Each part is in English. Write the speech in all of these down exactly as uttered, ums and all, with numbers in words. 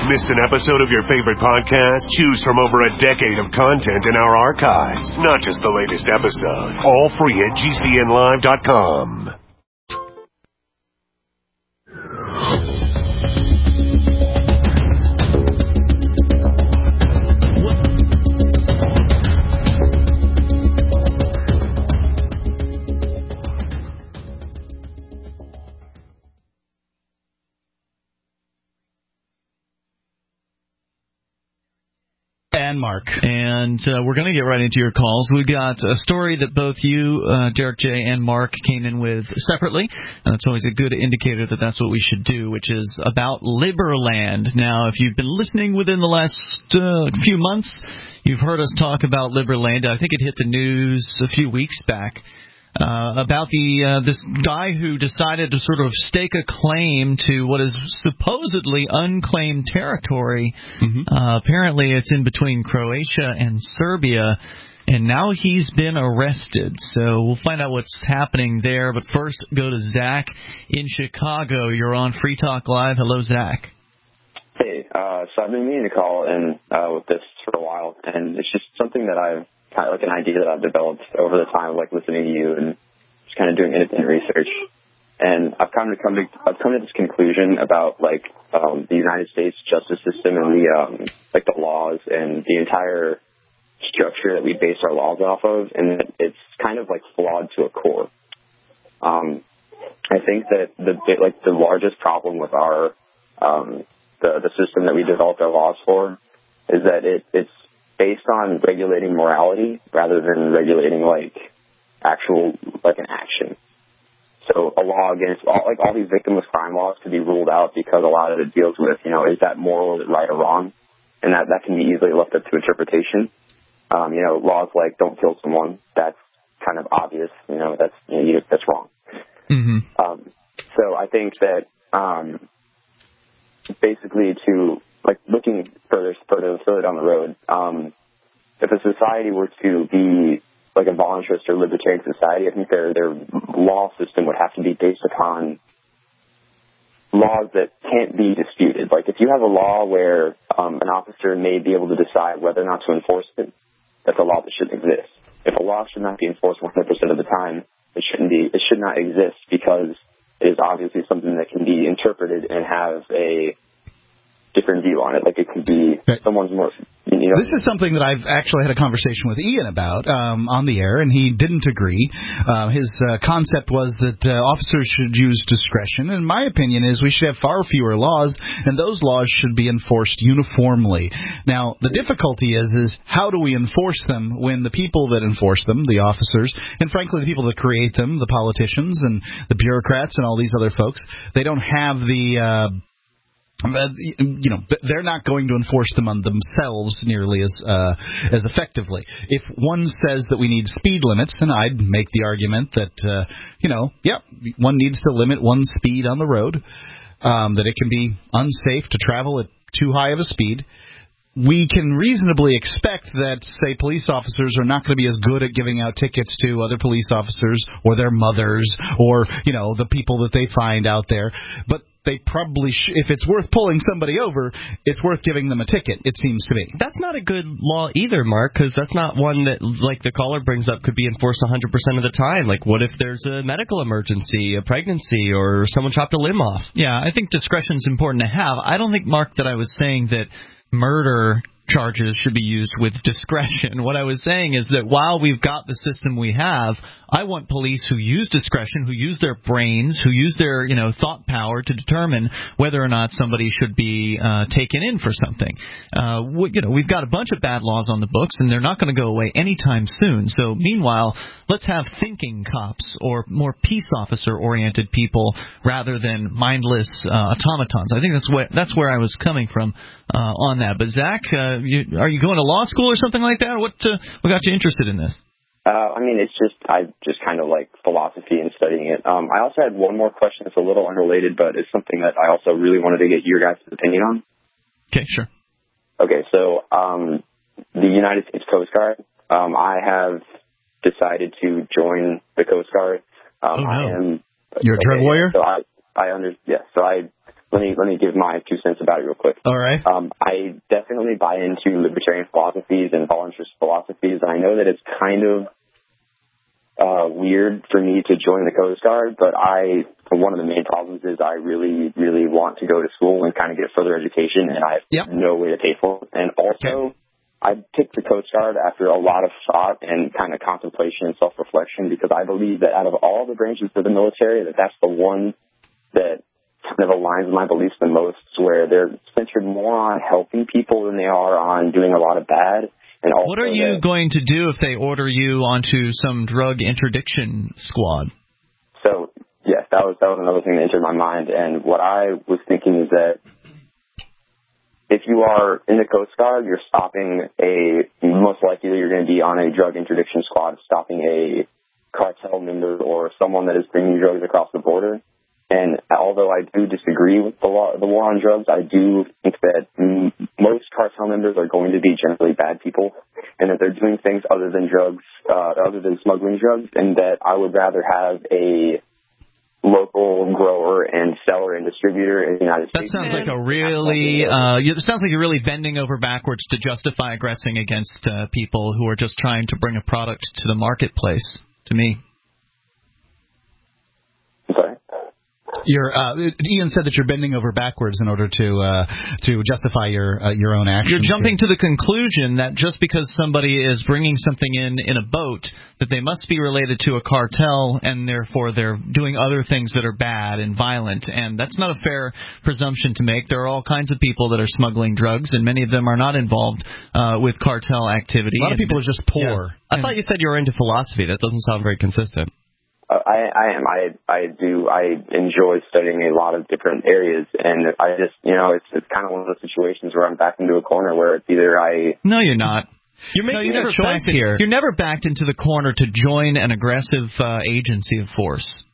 Missed an episode of your favorite podcast? Choose from over a decade of content in our archives, not just the latest episode. All free at G C N live dot com. And Mark. And uh, we're going to get right into your calls. We got a story that both you, uh, Derek J., and Mark came in with separately. And it's always a good indicator that that's what we should do, which is about Liberland. Now, if you've been listening within the last uh, few months, you've heard us talk about Liberland. I think it hit the news a few weeks back. Uh, about the uh, this guy who decided to sort of stake a claim to what is supposedly unclaimed territory. Mm-hmm. Uh, apparently, it's in between Croatia and Serbia, and now he's been arrested. So we'll find out what's happening there. But first, go to Zach in Chicago. You're on Free Talk Live. Hello, Zach. Hey, uh, so I've been meaning to call in uh, with this for a while, and it's just something that I've kind of like an idea that I've developed over the time of like listening to you and just kind of doing independent research. And I've kind of come to I've come to this conclusion about like um, the United States justice system and the um, like the laws and the entire structure that we base our laws off of, and that it's kind of like flawed to a core. Um, I think that the like the largest problem with our um, the the system that we developed our laws for is that it it's based on regulating morality rather than regulating like actual like an action. So a law against all, like all these victimless crime laws could be ruled out because a lot of it deals with, you know, is that moral, is it right or wrong, and that that can be easily left up to interpretation. Um, you know, laws like don't kill someone, that's kind of obvious. You know, that's you know, you, that's wrong. Mm-hmm. Um, so I think that um, basically to like looking further, further, further down the road, um, if a society were to be like a voluntarist or libertarian society, I think their their law system would have to be based upon laws that can't be disputed. Like if you have a law where um, an officer may be able to decide whether or not to enforce it, that's a law that shouldn't exist. If a law should not be enforced one hundred percent of the time, it shouldn't be. It should not exist because it is obviously something that can be interpreted and have a different view on it. Like it could be okay. someone's more, you know. This is something that I've actually had a conversation with Ian about um, on the air, and he didn't agree. Uh, his uh, concept was that uh, officers should use discretion, and my opinion is we should have far fewer laws, and those laws should be enforced uniformly. Now, the difficulty is, is how do we enforce them when the people that enforce them, the officers, and frankly the people that create them, the politicians and the bureaucrats and all these other folks, they don't have the uh, you know, they're not going to enforce them on themselves nearly as uh, as effectively. If one says that we need speed limits, then I'd make the argument that, uh, you know, yep, one needs to limit one's speed on the road, um, that it can be unsafe to travel at too high of a speed. We can reasonably expect that, say, police officers are not going to be as good at giving out tickets to other police officers or their mothers or, you know, the people that they find out there. But they probably, sh- if it's worth pulling somebody over, it's worth giving them a ticket, it seems to me. That's not a good law either, Mark, because that's not one that, like the caller brings up, could be enforced one hundred percent of the time. Like, what if there's a medical emergency, a pregnancy, or someone chopped a limb off? Yeah, I think discretion's important to have. I don't think, Mark, that I was saying that murder charges should be used with discretion. What I was saying is that while we've got the system we have, I want police who use discretion, who use their brains, who use their, you know, thought power to determine whether or not somebody should be uh, taken in for something. Uh, we, you know, we've got a bunch of bad laws on the books, and they're not going to go away anytime soon. So meanwhile, let's have thinking cops or more peace officer-oriented people rather than mindless uh, automatons. I think that's what that's where I was coming from uh, on that. But Zach, uh, you, are you going to law school or something like that? Or what uh, what got you interested in this? Uh, I mean, it's just, I just kind of like philosophy and studying it. Um, I also had one more question that's a little unrelated, but it's something that I also really wanted to get your guys' opinion on. Okay, sure. Okay, so um, the United States Coast Guard, um, I have decided to join the Coast Guard. Um, oh, no. I am. You're a okay, drug warrior? So I, I under, yeah, so I let me let me give my two cents about it real quick. All right. Um, I definitely buy into libertarian philosophies and voluntarist philosophies, and I know that it's kind of uh, weird for me to join the Coast Guard, but I, one of the main problems is I really, really want to go to school and kind of get further education, and I have yep. no way to pay for it. And also, okay. I picked the Coast Guard after a lot of thought and kind of contemplation and self-reflection, because I believe that out of all the branches of the military, that that's the one that kind of aligns with my beliefs the most, where they're centered more on helping people than they are on doing a lot of bad. And also what are you that, going to do if they order you onto some drug interdiction squad? So, yes, that was that was another thing that entered my mind. And what I was thinking is that if you are in the Coast Guard, you're stopping a, most likely you're going to be on a drug interdiction squad, stopping a cartel member or someone that is bringing drugs across the border. And although I do disagree with the law, the war on drugs, I do think that m- most cartel members are going to be generally bad people, and that they're doing things other than drugs, uh, other than smuggling drugs, and that I would rather have a local grower and seller and distributor in the United States. That sounds like a really, uh, it sounds like you're really bending over backwards to justify aggressing against uh, people who are just trying to bring a product to the marketplace, to me. I'm sorry? You're, uh, Ian said that you're bending over backwards in order to uh, to justify your uh, your own actions. You're jumping to the conclusion that just because somebody is bringing something in in a boat, that they must be related to a cartel, and therefore they're doing other things that are bad and violent. And that's not a fair presumption to make. There are all kinds of people that are smuggling drugs, and many of them are not involved uh, with cartel activity. A lot of people are just poor. Yeah. I thought you said you were into philosophy. That doesn't sound very consistent. Uh, I, I am. I I do. I enjoy studying a lot of different areas, and I just, you know, it's it's kind of one of those situations where I'm backed into a corner where it's either I. No, you're not. You're making no, you're a choice in, here. You're never backed into the corner to join an aggressive uh, agency of force.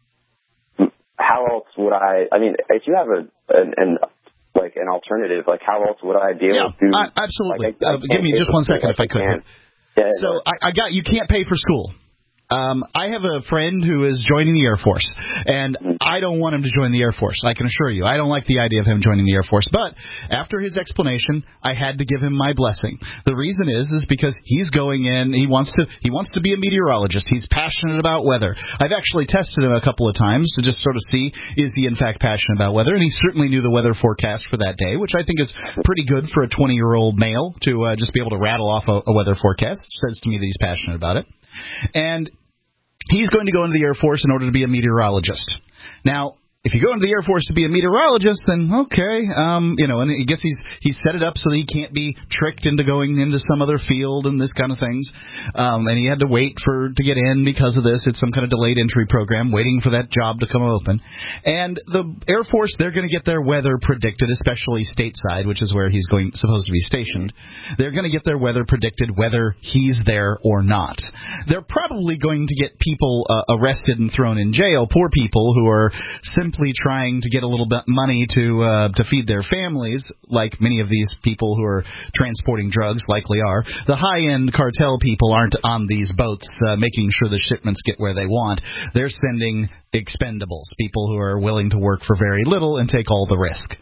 How else would I? I mean, if you have a an, an like an alternative, like how else would I be able yeah, to? I, absolutely. Like, I, I uh, give me just one second, if I could. Yeah, so I, I got you. Can't pay for school. Um, I have a friend who is joining the Air Force, and I don't want him to join the Air Force. I can assure you. I don't like the idea of him joining the Air Force. But after his explanation, I had to give him my blessing. The reason is is because he's going in. He wants to. He wants to be a meteorologist. He's passionate about weather. I've actually tested him a couple of times to just sort of see, is he in fact passionate about weather? And he certainly knew the weather forecast for that day, which I think is pretty good for a twenty-year-old male to uh, just be able to rattle off a, a weather forecast. It says to me that he's passionate about it. And he's going to go into the Air Force in order to be a meteorologist. Now, if you go into the Air Force to be a meteorologist, then okay, um, you know, and I guess he's he's set it up so that he can't be tricked into going into some other field and this kind of things. Um, and he had to wait for to get in because of this. It's some kind of delayed entry program, waiting for that job to come open. And the Air Force, they're going to get their weather predicted, especially stateside, which is where he's going supposed to be stationed. They're going to get their weather predicted whether he's there or not. They're probably going to get people uh, arrested and thrown in jail, poor people who are simply trying to get a little bit money to uh, to feed their families, like many of these people who are transporting drugs likely are. The high-end cartel people aren't on these boats uh, making sure the shipments get where they want. They're sending expendables, people who are willing to work for very little and take all the risk.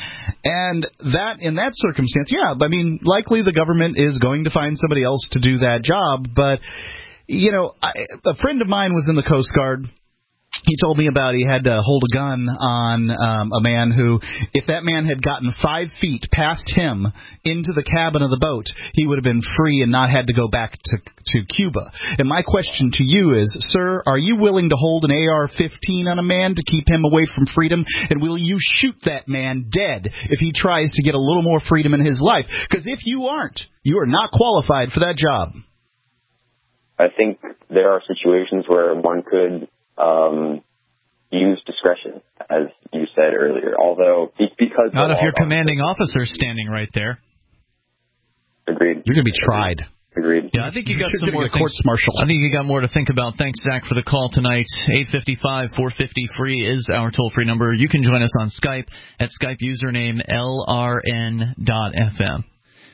And that, in that circumstance, yeah, I mean, likely the government is going to find somebody else to do that job. But, you know, I, a friend of mine was in the Coast Guard. He told me about he had to hold a gun on um, a man who, if that man had gotten five feet past him into the cabin of the boat, he would have been free and not had to go back to to Cuba. And my question to you is, sir, are you willing to hold an A R fifteen on a man to keep him away from freedom? And will you shoot that man dead if he tries to get a little more freedom in his life? Because if you aren't, you are not qualified for that job. I think there are situations where one could Um, use discretion, as you said earlier. Although, because not if your commanding officer's standing right there. Agreed. You're going to be tried. Agreed. Yeah, I think you got You're some more things. Court-martial. I think you got more to think about. Thanks, Zach, for the call tonight. eight five five, four five zero, free is our toll-free number. You can join us on Skype at Skype username L R N dot F M.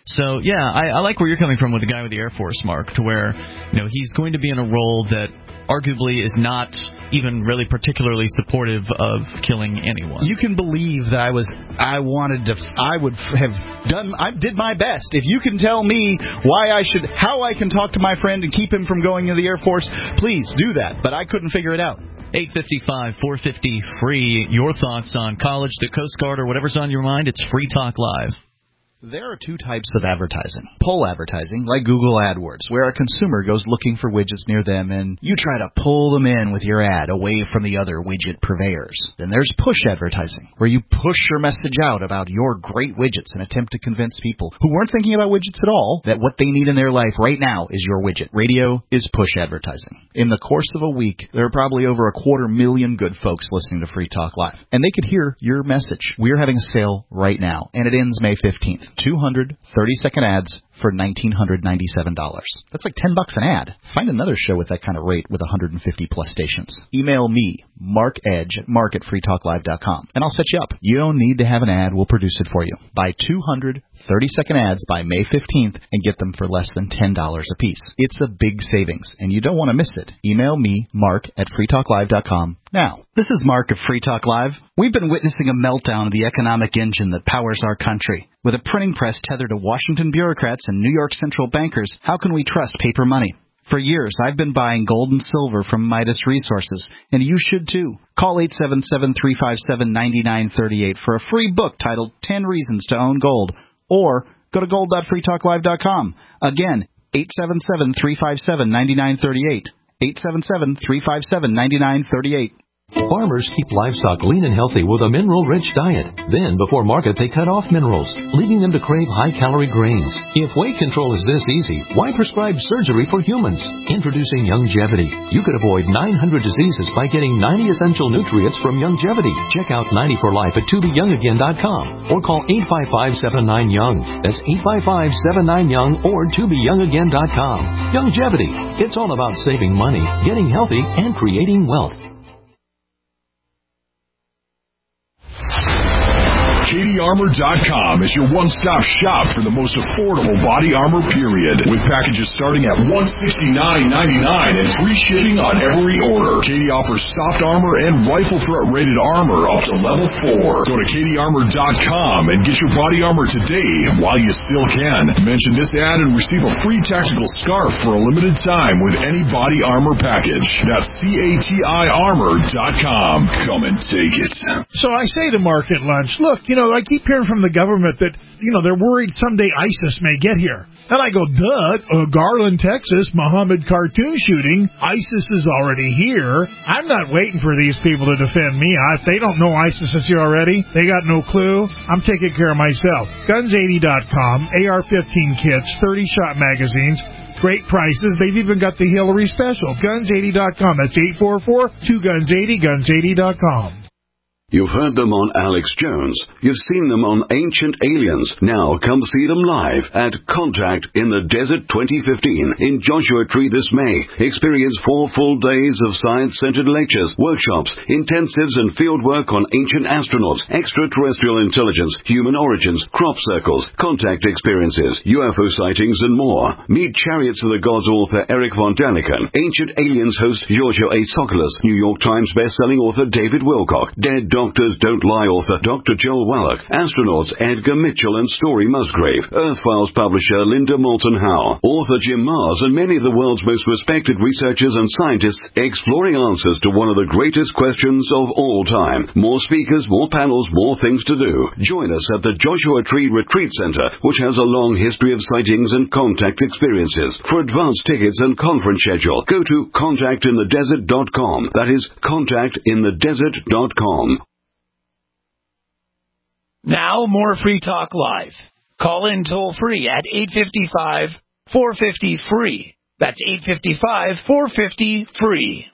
So, yeah, I, I like where you're coming from with the guy with the Air Force, Mark, to where, you know, he's going to be in a role that arguably is not even really particularly supportive of killing anyone. You can believe that I was, I wanted to, I would have done, I did my best. If you can tell me why I should, how I can talk to my friend and keep him from going to the Air Force, please do that. But I couldn't figure it out. eight five five, four five zero, free. Your thoughts on college, the Coast Guard, or whatever's on your mind. It's Free Talk Live. There are two types of advertising. Pull advertising, like Google AdWords, where a consumer goes looking for widgets near them and you try to pull them in with your ad away from the other widget purveyors. Then there's push advertising, where you push your message out about your great widgets and attempt to convince people who weren't thinking about widgets at all that what they need in their life right now is your widget. Radio is push advertising. In the course of a week, there are probably over a quarter million good folks listening to Free Talk Live, and they could hear your message. We're having a sale right now, and it ends May fifteenth. two hundred thirty-second ads for one thousand nine hundred ninety-seven dollars. That's like ten bucks an ad. Find another show with that kind of rate with one hundred fifty plus stations. Email me, Mark Edge, at mark at free talk live dot com, and I'll set you up. You don't need to have an ad. We'll produce it for you. Buy two hundred thirty-second ads by May fifteenth and get them for less than ten dollars a piece. It's a big savings, and you don't want to miss it. Email me, Mark at free talk live dot com now. This is Mark of Free Talk Live. We've been witnessing a meltdown of the economic engine that powers our country. With a printing press tethered to Washington bureaucrats and New York central bankers, how can we trust paper money? For years, I've been buying gold and silver from Midas Resources, and you should too. Call eight seven seven, three five seven, nine nine three eight for a free book titled ten reasons to Own Gold, or go to gold dot free talk live dot com. Again, eight seven seven, three five seven, nine nine three eight. eight seven seven, three five seven, nine nine three eight. Farmers keep livestock lean and healthy with a mineral-rich diet. Then, before market, they cut off minerals, leading them to crave high-calorie grains. If weight control is this easy, why prescribe surgery for humans? Introducing Youngevity. You could avoid nine hundred diseases by getting ninety essential nutrients from Youngevity. Check out ninety for life at to be young again dot com or call eight five five, seven nine, young. That's eight five five, seven nine, young or to be young again dot com. Youngevity. It's all about saving money, getting healthy, and creating wealth. Katie Armor dot com is your one-stop shop for the most affordable body armor, period. With packages starting at one hundred sixty-nine ninety-nine and free shipping on every order. Katie offers soft armor and rifle threat rated armor up to level four. Go to Katie Armor dot com and get your body armor today while you still can. Mention this ad and receive a free tactical scarf for a limited time with any body armor package. That's C A T I Armor dot com. Come and take it. So I say to Mark at lunch, look, you know, I keep hearing from the government that, you know, they're worried someday ISIS may get here. And I go, duh, uh, Garland, Texas, Muhammad cartoon shooting, ISIS is already here. I'm not waiting for these people to defend me. If they don't know ISIS is here already, they got no clue. I'm taking care of myself. guns eighty dot com, A R fifteen kits, thirty shot magazines, great prices. They've even got the Hillary special. guns eighty dot com. That's eight four four, two guns eighty, guns eighty dot com. You've heard them on Alex Jones. You've seen them on Ancient Aliens. Now come see them live at Contact in the Desert twenty fifteen in Joshua Tree this May. Experience four full days of science-centered lectures, workshops, intensives, and field work on ancient astronauts, extraterrestrial intelligence, human origins, crop circles, contact experiences, U F O sightings, and more. Meet Chariots of the Gods author Eric von Daniken, Ancient Aliens host Giorgio A. Tsoukalos, New York Times best-selling author David Wilcock, Dead Doctors Don't Lie author Doctor Joel Wallach, astronauts Edgar Mitchell and Story Musgrave, Earth Files publisher Linda Moulton Howe, author Jim Mars, and many of the world's most respected researchers and scientists exploring answers to one of the greatest questions of all time. More speakers, more panels, more things to do. Join us at the Joshua Tree Retreat Center, which has a long history of sightings and contact experiences. For advance tickets and conference schedule, go to contact in the desert dot com. That is contact in the desert dot com. Now, more Free Talk Live. Call in toll-free at eight five five, four five zero, free. That's eight five five, four five zero, free.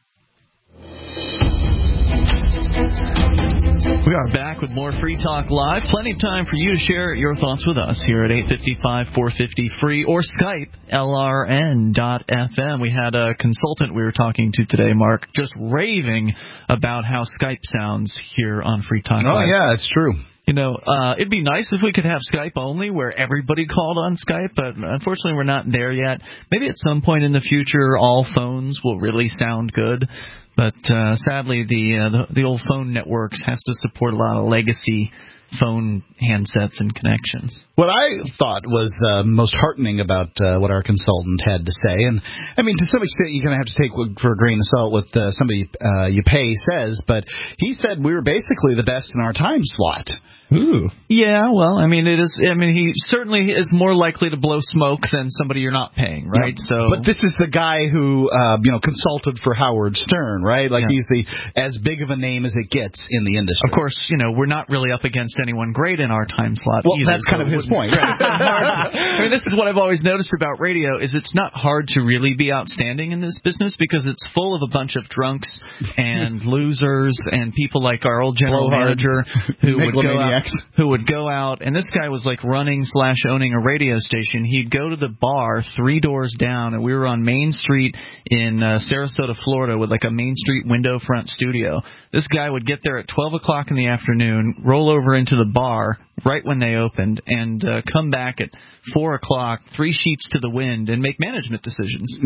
We are back with more Free Talk Live. Plenty of time for you to share your thoughts with us here at eight five five, four five zero, free or Skype, L R N dot F M. We had a consultant we were talking to today, Mark, just raving about how Skype sounds here on Free Talk Live. Oh, yeah, it's true. You know, uh, it'd be nice if we could have Skype only, where everybody called on Skype, but unfortunately we're not there yet. Maybe at some point in the future, all phones will really sound good. But uh, sadly, the, uh, the the old phone networks has to support a lot of legacy phone handsets and connections. What I thought was uh, most heartening about uh, what our consultant had to say, and I mean, to some extent, you're going to have to take for a grain of salt what uh, somebody uh, you pay says, but he said we were basically the best in our time slot. Ooh. Yeah, well, I mean, it is. I mean, he certainly is more likely to blow smoke than somebody you're not paying, right? Yeah, so, but this is the guy who, uh, you know, consulted for Howard Stern, right? Like yeah. he's the as big of a name as it gets in the industry. Of course, you know, we're not really up against anyone great in our time slot. Well, either, that's kind so of his point. Right? It's not hard. I mean, this is what I've always noticed about radio: is it's not hard to really be outstanding in this business because it's full of a bunch of drunks and losers and people like our old general manager who would go out, who would go out, and this guy was like running slash owning a radio station. He'd go to the bar three doors down, and we were on Main Street in uh, Sarasota, Florida, with like a Main Street window front studio. This guy would get there at twelve o'clock in the afternoon, roll over into the bar right when they opened, and uh, come back at four o'clock, three sheets to the wind, and make management decisions.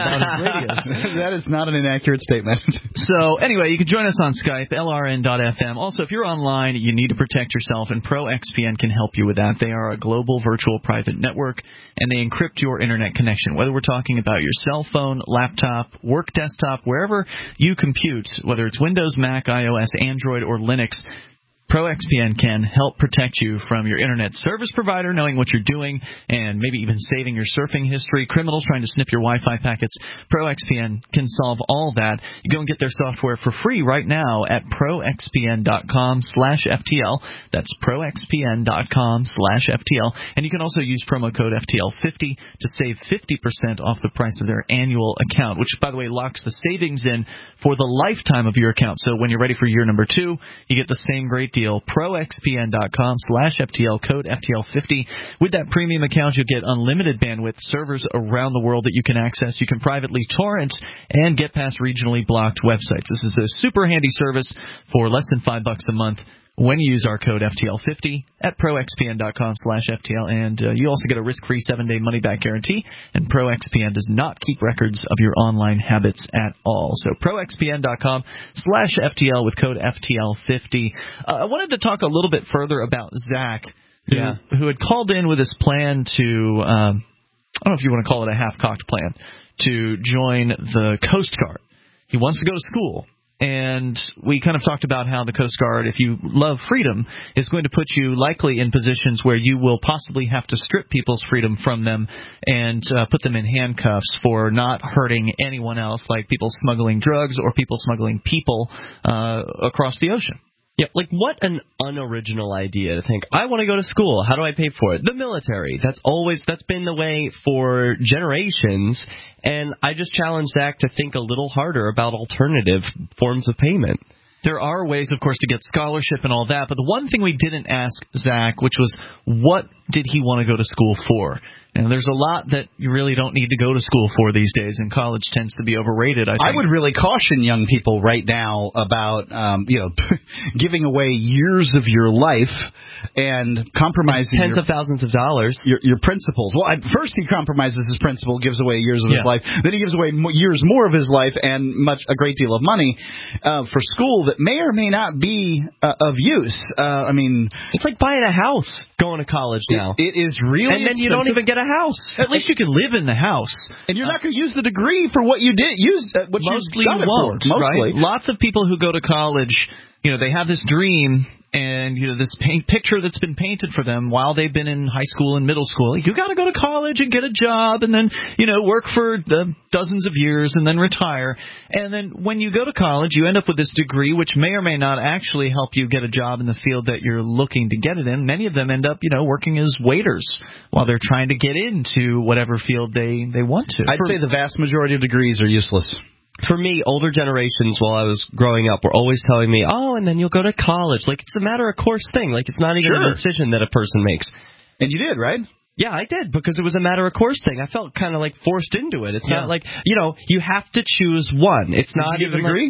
That is not an inaccurate statement. So, anyway, you can join us on Skype, L R N dot F M. Also, if you're online, you need to protect yourself, and Pro X P N can help you with that. They are a global virtual private network, and they encrypt your internet connection. Whether we're talking about your cell phone, laptop, work desktop, wherever you compute, whether it's Windows, Mac, iOS, Android, or Linux, Pro X P N can help protect you from your internet service provider knowing what you're doing and maybe even saving your surfing history, criminals trying to snip your Wi-Fi packets. Pro X P N can solve all that. You go and get their software for free right now at pro x p n dot com slash F T L. That's pro x p n dot com slash F T L. And you can also use promo code F T L fifty to save fifty percent off the price of their annual account, which, by the way, locks the savings in for the lifetime of your account. So when you're ready for year number two, you get the same great deal. pro x p n dot com slash F T L, code F T L fifty. With that premium account, you'll get unlimited bandwidth, servers around the world that you can access. You can privately torrent and get past regionally blocked websites. This is a super handy service for less than five bucks a month when you use our code F T L fifty at pro x p n dot com slash F T L. And uh, you also get a risk-free seven-day money-back guarantee. And Pro X P N does not keep records of your online habits at all. So pro x p n dot com slash F T L with code F T L fifty. Uh, I wanted to talk a little bit further about Zach, who, yeah. who had called in with his plan to, um, I don't know if you want to call it a half-cocked plan, to join the Coast Guard. He wants to go to school. And we kind of talked about how the Coast Guard, if you love freedom, is going to put you likely in positions where you will possibly have to strip people's freedom from them and uh, put them in handcuffs for not hurting anyone else, like people smuggling drugs or people smuggling people uh, across the ocean. Yeah, like what an unoriginal idea to think, I want to go to school. How do I pay for it? The military. That's always, that's been the way for generations. And I just challenge Zach to think a little harder about alternative forms of payment. There are ways, of course, to get scholarship and all that. But the one thing we didn't ask Zach, which was, what did he want to go to school for? And there's a lot that you really don't need to go to school for these days, and college tends to be overrated, I think. I would really caution young people right now about, um, you know, giving away years of your life and compromising tens your, of thousands of dollars. Your, your principles. Well, at first he compromises his principle, gives away years of yeah. his life. Then he gives away years more of his life and much a great deal of money uh, for school that may or may not be uh, of use. Uh, I mean, it's like buying a house going to college now. It, it is really and then expensive. You don't even get a house. At least you can live in the house. And you're not going to use the degree for what you did. Use uh, what Mostly you got you won't, it for. Mostly. Right? Lots of people who go to college, you know, they have this dream and, you know, this paint picture that's been painted for them while they've been in high school and middle school. You got to go to college and get a job and then, you know, work for uh, dozens of years and then retire. And then when you go to college, you end up with this degree, which may or may not actually help you get a job in the field that you're looking to get it in. Many of them end up, you know, working as waiters while they're trying to get into whatever field they, they want to. I'd say the vast majority of degrees are useless. For me, older generations, while I was growing up, were always telling me, oh, and then you'll go to college. Like, it's a matter of course thing. Like, it's not even sure. a decision that a person makes. And you did, right? Yeah, I did, because it was a matter of course thing. I felt kind of like forced into it. It's yeah. not like, you know, you have to choose one. It's did not you get even a degree? Like,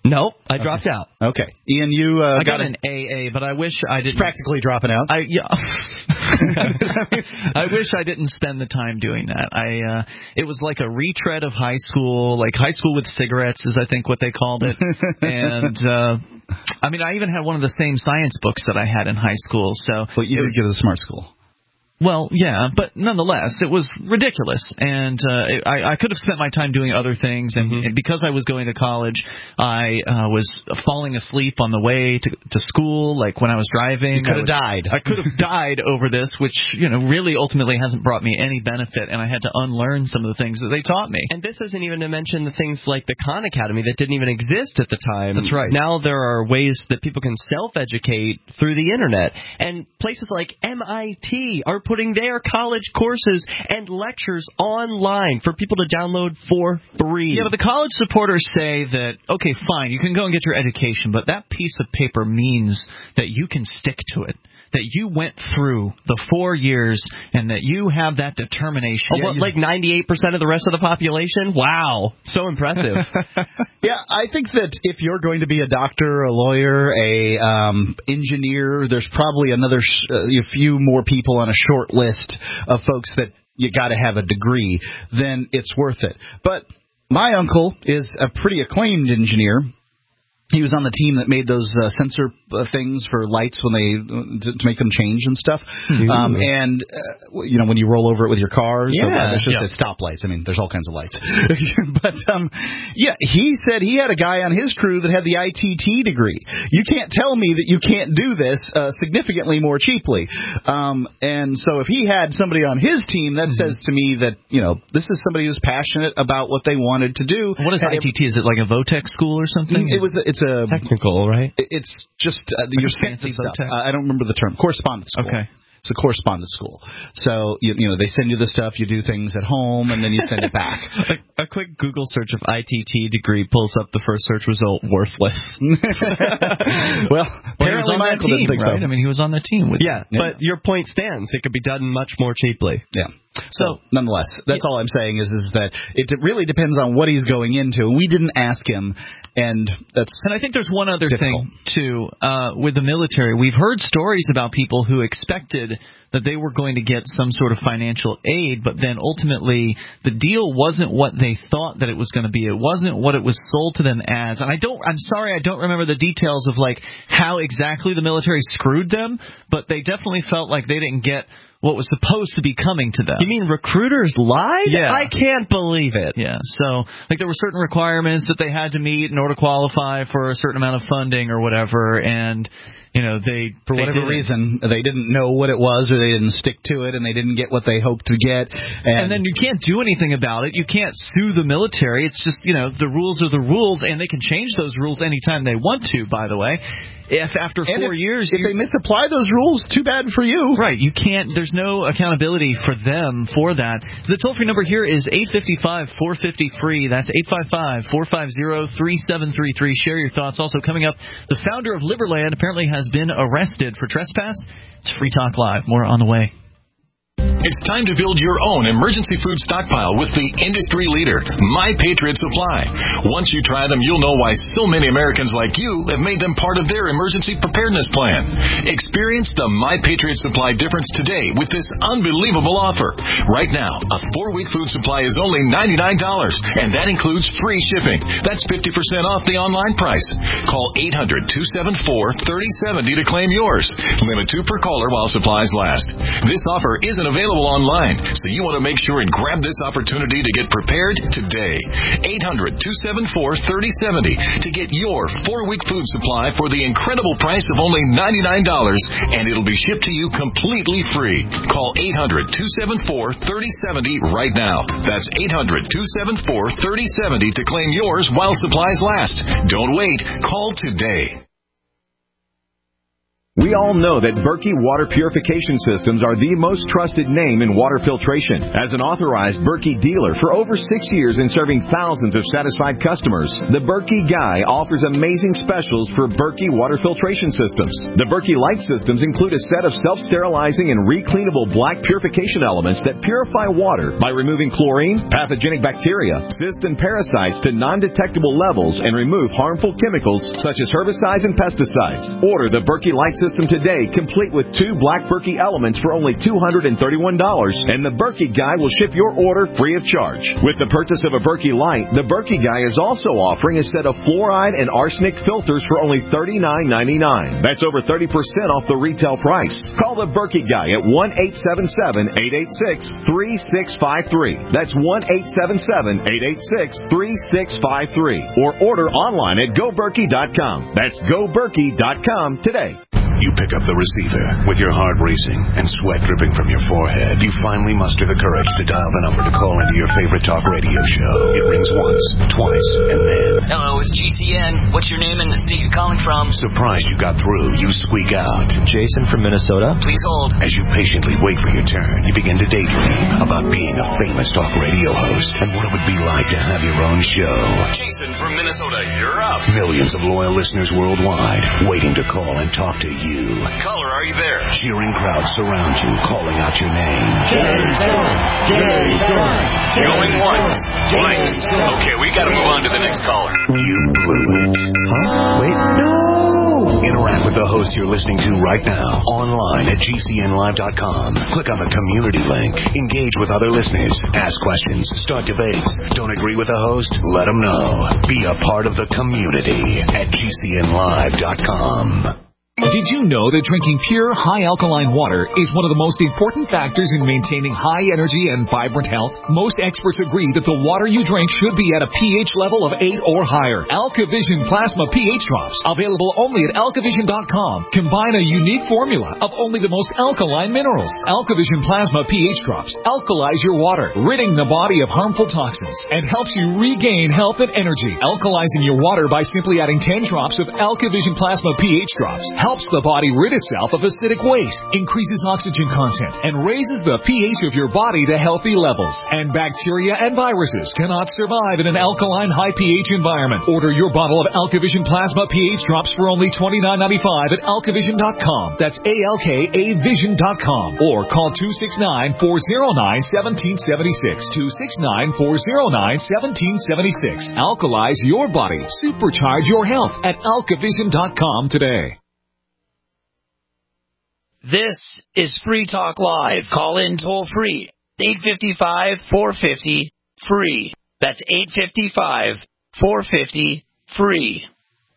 Nope, I dropped okay. out. Okay. Ian, you uh, I got, got an A A, but I wish I didn't. It's practically dropping out. I yeah. I wish I didn't spend the time doing that. I uh, it was like a retread of high school, like high school with cigarettes is I think what they called it. And uh, I mean, I even had one of the same science books that I had in high school. So well, you did go to the smart school. Well, yeah, but nonetheless, it was ridiculous, and uh, I, I could have spent my time doing other things, and, mm-hmm. and because I was going to college, I uh, was falling asleep on the way to, to school, like when I was driving. You could have died. I could have died over this, which, you know, really ultimately hasn't brought me any benefit, and I had to unlearn some of the things that they taught me. And this isn't even to mention the things like the Khan Academy that didn't even exist at the time. That's right. Now there are ways that people can self-educate through the Internet, and places like M I T are putting their college courses and lectures online for people to download for free. Yeah, but the college supporters say that, okay, fine, you can go and get your education, but that piece of paper means that you can stick to it, that you went through the four years and that you have that determination. Oh, what, like ninety-eight percent of the rest of the population? Wow. So impressive. Yeah, I think that if you're going to be a doctor, a lawyer, a um, engineer, there's probably another sh- uh, a few more people on a short list of folks that you got to have a degree, then it's worth it. But my uncle is a pretty acclaimed engineer. He was on the team that made those uh, sensor uh, things for lights when they to, to make them change and stuff. Um, and uh, you know, when you roll over it with your car, so yeah, that's just yeah. at stoplights. I mean, there's all kinds of lights. But um, yeah, he said he had a guy on his crew that had the I T T degree. You can't tell me that you can't do this uh, significantly more cheaply. Um, and so if he had somebody on his team, that mm-hmm. says to me that, you know, this is somebody who's passionate about what they wanted to do. What is I T T? Is it like a Votech school or something? It was. A, it's a technical, right? It's just uh, like your fancy stuff. Votech? Uh, I don't remember the term. Correspondence school. Okay. It's a correspondence school. So, you, you know, they send you the stuff, you do things at home, and then you send it back. a, a quick Google search of I T T degree pulls up the first search result, worthless. Well, apparently well, my uncle team, didn't think right? so. I mean, he was on the team with yeah, you. But your point stands. It could be done much more cheaply. Yeah. So, nonetheless, that's all I'm saying is is that it really depends on what he's going into. We didn't ask him, and that's And I think there's one other difficult. thing, too, uh, with the military. We've heard stories about people who expected that they were going to get some sort of financial aid, but then ultimately the deal wasn't what they thought that it was going to be. It wasn't what it was sold to them as. And I don't, I'm sorry, I don't remember the details of like how exactly the military screwed them, but they definitely felt like they didn't get what was supposed to be coming to them. You mean recruiters lied? Yeah. I can't believe it. Yeah. So, like, there were certain requirements that they had to meet in order to qualify for a certain amount of funding or whatever, and you know, they for they whatever didn't. reason they didn't know what it was, or they didn't stick to it, and they didn't get what they hoped to get. And, and then you can't do anything about it. You can't sue the military. It's just, you know, the rules are the rules, and they can change those rules anytime they want to. By the way, if after and four if, years, if you, they misapply those rules, too bad for you. Right? You can't. There's no accountability for them for that. The toll free number here is eight five five, four five zero, free. That's eight five five, four five zero, three seven three three. Share your thoughts. Also coming up, the founder of Liberland apparently has been arrested for trespass. It's Free Talk Live. More on the way. It's time to build your own emergency food stockpile with the industry leader, My Patriot Supply. Once you try them, you'll know why so many Americans like you have made them part of their emergency preparedness plan. Experience the My Patriot Supply difference today with this unbelievable offer. Right now, a four-week food supply is only ninety-nine dollars, and that includes free shipping. That's fifty percent off the online price. Call eight hundred, two seven four, three oh seven oh to claim yours. Limit two per caller while supplies last. This offer isn't available online, so you want to make sure and grab this opportunity to get prepared today. eight hundred, two seven four, three oh seven oh to get your four-week food supply for the incredible price of only ninety-nine dollars, and it'll be shipped to you completely free. Call eight hundred, two seven four, three oh seven oh right now. That's eight hundred, two seven four, three oh seven oh to claim yours while supplies last. Don't wait. Call today. We all know that Berkey Water Purification Systems are the most trusted name in water filtration. As an authorized Berkey dealer for over six years and serving thousands of satisfied customers, the Berkey Guy offers amazing specials for Berkey water filtration systems. The Berkey Light systems include a set of self-sterilizing and recleanable black purification elements that purify water by removing chlorine, pathogenic bacteria, cysts, and parasites to non-detectable levels and remove harmful chemicals such as herbicides and pesticides. Order the Berkey Light system today, complete with two black Berkey elements for only two hundred thirty-one dollars, and the Berkey Guy will ship your order free of charge. With the purchase of a Berkey Light, the Berkey Guy is also offering a set of fluoride and arsenic filters for only thirty-nine ninety-nine. That's over thirty percent off the retail price. Call the Berkey Guy at one eight seven seven, eight eight six, three six five three. That's one eight seven seven, eight eight six, three six five three. Or order online at go berkey dot com. That's go berkey dot com today. You pick up the receiver with your heart racing and sweat dripping from your forehead. You finally muster the courage to dial the number to call into your favorite talk radio show. It rings once, twice, and then... Hello, it's G C N. What's your name and the state you're calling from? Surprised you got through, you squeak out. Jason from Minnesota. Please hold. As you patiently wait for your turn, you begin to daydream about being a famous talk radio host and what it would be like to have your own show. Jason from Minnesota, you're up. Millions of loyal listeners worldwide waiting to call and talk to you. You. Caller, are you there? Cheering crowds surround you, calling out your name. Jason! Jason! Going once, twice. Okay, we gotta move on to the next caller. You blew it. Huh? Wait, no! Interact with the host you're listening to right now, online at G C N live dot com. Click on the community link. Engage with other listeners. Ask questions. Start debates. Don't agree with the host? Let them know. Be a part of the community at G C N live dot com. Did you know that drinking pure, high-alkaline water is one of the most important factors in maintaining high energy and vibrant health? Most experts agree that the water you drink should be at a pH level of eight or higher. AlkaVision Plasma pH Drops, available only at alka vision dot com, combine a unique formula of only the most alkaline minerals. AlkaVision Plasma pH Drops alkalize your water, ridding the body of harmful toxins, and helps you regain health and energy. Alkalizing your water by simply adding ten drops of AlkaVision Plasma pH Drops helps the body rid itself of acidic waste, increases oxygen content, and raises the pH of your body to healthy levels. And bacteria and viruses cannot survive in an alkaline high pH environment. Order your bottle of AlkaVision Plasma pH Drops for only twenty-nine ninety-five at alka vision dot com. That's A L K A vision dot com. Or call two six nine, four oh nine, one seven seven six. two six nine, four oh nine, one seven seven six. Alkalize your body. Supercharge your health at alka vision dot com today. This is Free Talk Live. Call in toll free. eight five five, four five zero, free. That's eight five five, four five zero, free.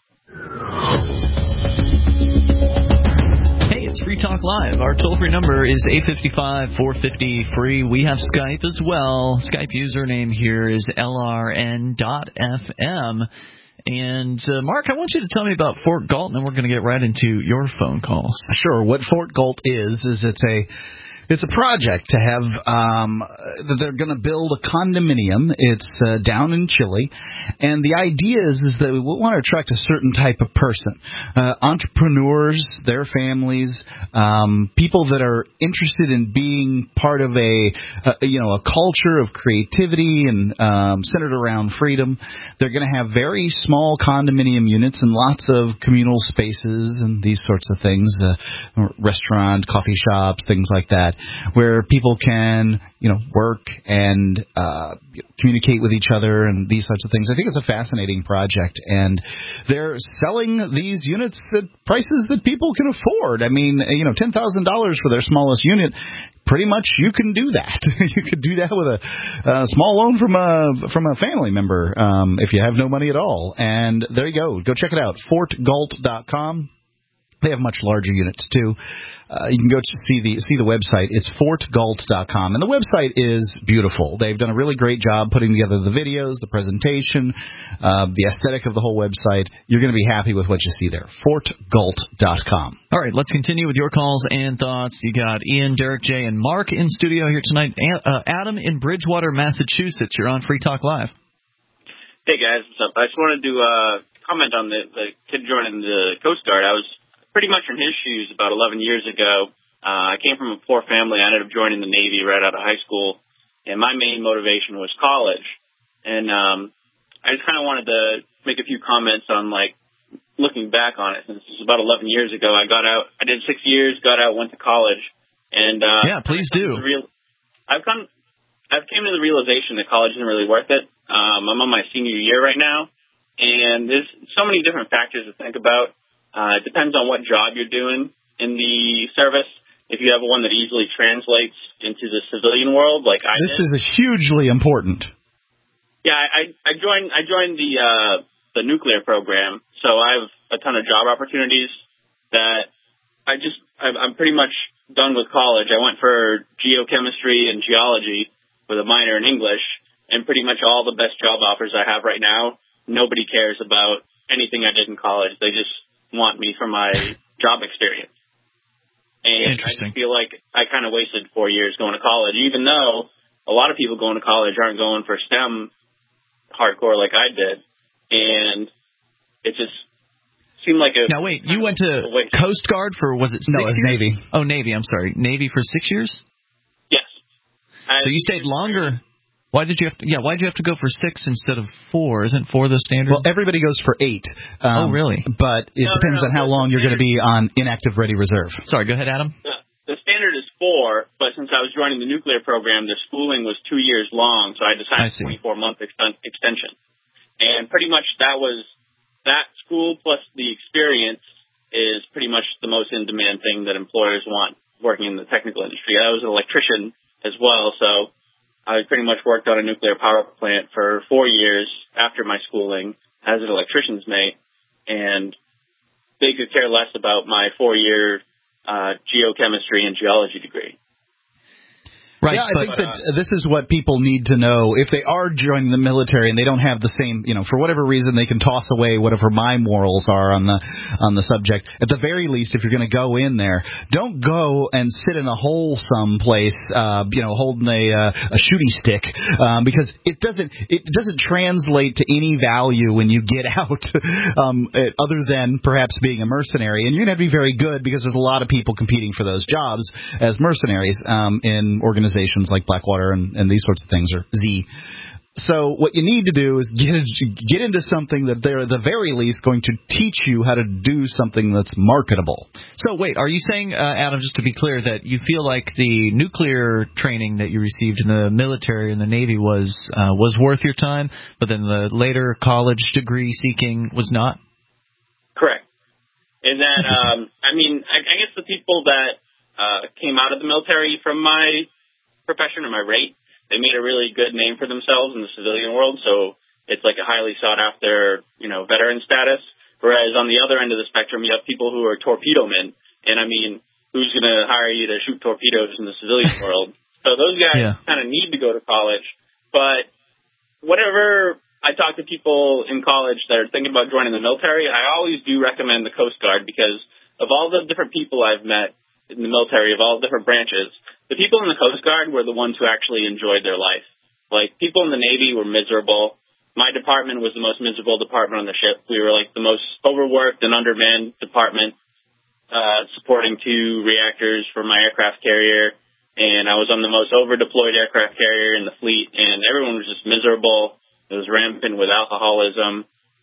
Hey, it's Free Talk Live. Our toll-free number is eight five five, four five zero, free. We have Skype as well. Skype username here is L R N dot F M. And, uh, Mark, I want you to tell me about Fort Galt, and then we're going to get right into your phone calls. Sure. What Fort Galt is, is it's a... It's a project to have, um, they're going to build a condominium. It's uh, down in Chile. And the idea is, is that we want to attract a certain type of person. Uh, entrepreneurs, their families, um, people that are interested in being part of a, a you know, a culture of creativity and um, centered around freedom. They're going to have very small condominium units and lots of communal spaces and these sorts of things, uh, restaurant, coffee shops, things like that, where people can, you know, work and uh, communicate with each other and these sorts of things. I think it's a fascinating project, and they're selling these units at prices that people can afford. I mean, you know, ten thousand dollars for their smallest unit. Pretty much, you can do that. You could do that with a, a small loan from a from a family member um, if you have no money at all. And there you go. Go check it out. fort galt dot com. They have much larger units too. Uh, you can go to see the see the website. It's fort galt dot com, and the website is beautiful. They've done a really great job putting together the videos, the presentation, uh, the aesthetic of the whole website. You're going to be happy with what you see there. fort galt dot com. All right, let's continue with your calls and thoughts. You got Ian, Derek J, and Mark in studio here tonight. Uh, Adam in Bridgewater, Massachusetts. You're on Free Talk Live. Hey guys, what's up? I just wanted to uh, comment on the, the kid joining the Coast Guard. I was pretty much in his shoes about eleven years ago. Uh, I came from a poor family. I ended up joining the Navy right out of high school, and my main motivation was college. And um, I just kind of wanted to make a few comments on, like, looking back on it. Since it was about eleven years ago, I got out. I did six years, got out, went to college, and uh, yeah, please do. Real, I've come, I've came to the realization that college isn't really worth it. Um, I'm on my senior year right now, and there's so many different factors to think about. Uh, it depends on what job you're doing in the service. If you have one that easily translates into the civilian world, like I this did. This is hugely important. Yeah, I, I joined. I joined the uh, the nuclear program, so I have a ton of job opportunities. That I just I'm pretty much done with college. I went for geochemistry and geology with a minor in English, and pretty much all the best job offers I have right now, nobody cares about anything I did in college. They just want me for my job experience. And I just feel like I kind of wasted four years going to college, even though a lot of people going to college aren't going for STEM hardcore like I did. And it just seemed like a... Now, wait, you went to Coast Guard for, was it six No, it was years? Navy. Oh, Navy, I'm sorry. Navy for six years? Yes. So you stayed longer... Why did you have to? Yeah, why did you have to go for six instead of four? Isn't four the standard? Well, everybody goes for eight. Um, oh, really? But it no, depends no, no, on how long you're going to be on inactive ready reserve. Sorry, go ahead, Adam. The, the standard is four, but since I was joining the nuclear program, the schooling was two years long, so I decided twenty-four month exten- extension. And pretty much that was that school plus the experience is pretty much the most in demand thing that employers want working in the technical industry. I was an electrician as well, so I pretty much worked on a nuclear power plant for four years after my schooling as an electrician's mate, and they could care less about my four-year uh, geochemistry and geology degree. Right, yeah, I but, think that uh, this is what people need to know. If they are joining the military and they don't have the same, you know, for whatever reason they can toss away whatever my morals are on the on the subject. At the very least, if you're going to go in there, don't go and sit in a hole someplace, uh, you know, holding a uh, a shooty stick, um, because it doesn't it doesn't translate to any value when you get out, um, other than perhaps being a mercenary. And you're going to have to be very good because there's a lot of people competing for those jobs as mercenaries um, in organizations. Organizations like Blackwater and, and these sorts of things, or Z. So what you need to do is get get into something that they're at the very least going to teach you how to do something that's marketable. So wait, are you saying, uh, Adam, just to be clear, that you feel like the nuclear training that you received in the military and the Navy was uh, was worth your time, but then the later college degree seeking was not? Correct. And that, um, I mean, I, I guess the people that uh, came out of the military from my profession or my rate, they made a really good name for themselves in the civilian world, so it's like a highly sought after, you know, veteran status. Whereas on the other end of the spectrum, you have people who are torpedo men, and I mean, who's going to hire you to shoot torpedoes in the civilian world? So those guys yeah. kind of need to go to college. But whatever I talk to people in college that are thinking about joining the military, I always do recommend the Coast Guard because of all the different people I've met in the military, of all different branches, the people in the Coast Guard were the ones who actually enjoyed their life. Like, people in the Navy were miserable. My department was the most miserable department on the ship. We were like the most overworked and undermanned department, uh, supporting two reactors for my aircraft carrier. And I was on the most over-deployed aircraft carrier in the fleet, and everyone was just miserable. It was rampant with alcoholism.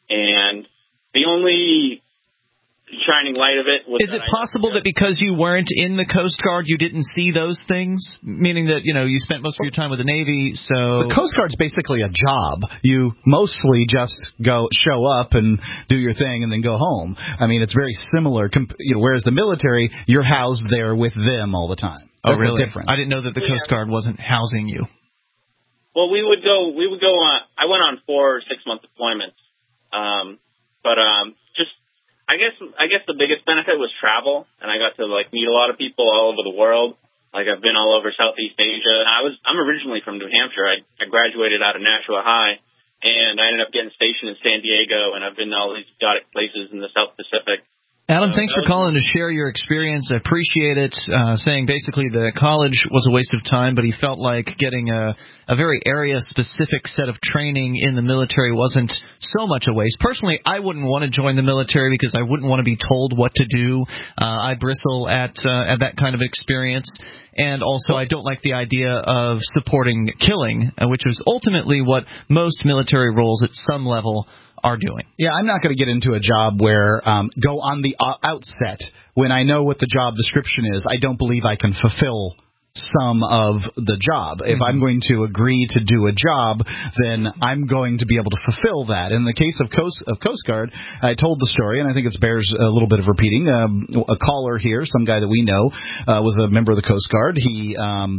And the only shining light of it was Is it possible that because you weren't in the Coast Guard, you didn't see those things? Meaning that, you know, you spent most of your time with the Navy, so... The Coast Guard's basically a job. You mostly just go, show up and do your thing and then go home. I mean, it's very similar. You know, whereas the military, you're housed there with them all the time. That's oh, really? the difference. I didn't know that the Coast Guard wasn't housing you. Well, we would go, we would go on, I went on four or six month deployments. Um, but, um, just, I guess I guess the biggest benefit was travel, and I got to like meet a lot of people all over the world. Like I've been all over Southeast Asia. I was I'm originally from New Hampshire. I, I graduated out of Nashua High, and I ended up getting stationed in San Diego, and I've been to all these exotic places in the South Pacific. Adam, thanks for calling to share your experience. I appreciate it. Uh, saying basically that college was a waste of time, but he felt like getting a, a very area-specific set of training in the military wasn't so much a waste. Personally, I wouldn't want to join the military because I wouldn't want to be told what to do. Uh, I bristle at uh, at that kind of experience. And also, I don't like the idea of supporting killing, uh, which is ultimately what most military roles at some level are doing. Yeah, I'm not going to get into a job where um, go on the outset when I know what the job description is. I don't believe I can fulfill some of the job. If I'm going to agree to do a job, then I'm going to be able to fulfill that. In the case of Coast, of Coast Guard, I told the story, and I think it bears a little bit of repeating. Um, a caller here, some guy that we know, uh, was a member of the Coast Guard. He... Um,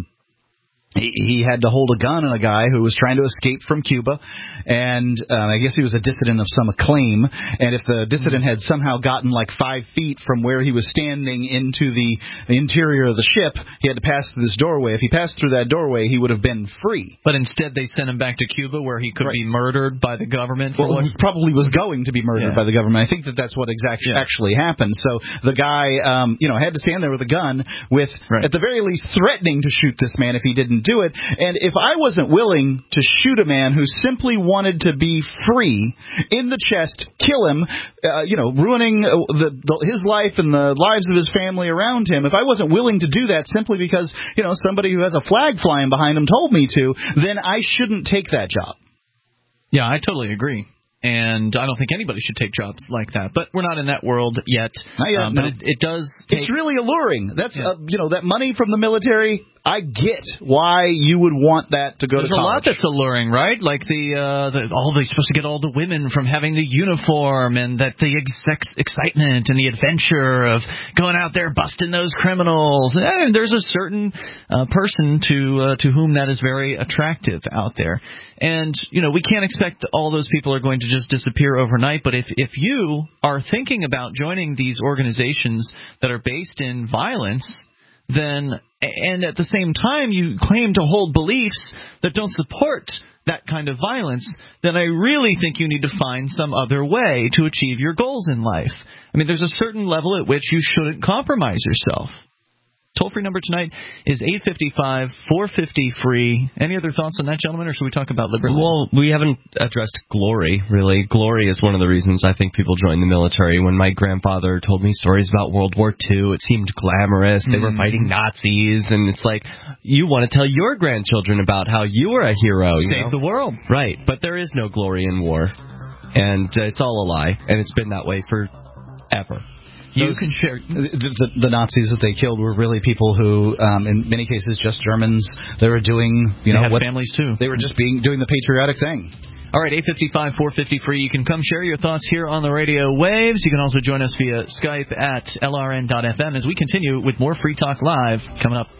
He, he had to hold a gun on a guy who was trying to escape from Cuba, and uh, I guess he was a dissident of some acclaim. And if the dissident had somehow gotten like five feet from where he was standing into the, the interior of the ship, he had to pass through this doorway. If he passed through that doorway, he would have been free. But instead, they sent him back to Cuba, where he could right. be murdered by the government. Well, he probably was going to be murdered yeah. by the government. I think that that's what exactly yeah. actually happened. So the guy, um, you know, had to stand there with a gun, with right. at the very least threatening to shoot this man if he didn't do it. And if I wasn't willing to shoot a man who simply wanted to be free in the chest, kill him, uh, you know, ruining the, the, his life and the lives of his family around him, if I wasn't willing to do that simply because, you know, somebody who has a flag flying behind him told me to, then I shouldn't take that job. Yeah, I totally agree. And I don't think anybody should take jobs like that. But we're not in that world yet. Not yet, um, no. But it, it does take... It's really alluring. That's, yeah. uh, you know, that money from the military... I get why you would want that to go There's to There's a lot college. that's alluring, right? Like the, uh, the all they're supposed to get all the women from having the uniform, and that the ex- excitement and the adventure of going out there busting those criminals. And there's a certain uh, person to uh, to whom that is very attractive out there. And, you know, we can't expect all those people are going to just disappear overnight. But if, if you are thinking about joining these organizations that are based in violence, then, and at the same time you claim to hold beliefs that don't support that kind of violence, then I really think you need to find some other way to achieve your goals in life. I mean, there's a certain level at which you shouldn't compromise yourself. Toll-free number tonight is eight five five, four five zero, free. Any other thoughts on that, gentlemen, or should we talk about liberty? Well, we haven't addressed glory, really. Glory is one of the reasons I think people join the military. When my grandfather told me stories about World War Two, it seemed glamorous. They mm. were fighting Nazis, and it's like, you want to tell your grandchildren about how you were a hero. You Save know? the world. Right, but there is no glory in war, and uh, it's all a lie, and it's been that way forever. You can share. The, the, the Nazis that they killed were really people who, um, in many cases, just Germans. They were doing, you they know, have what families too. They were just being doing the patriotic thing. All right, eight five five, four five zero, free. You can come share your thoughts here on the radio waves. You can also join us via Skype at L R N dot F M as we continue with more Free Talk Live coming up.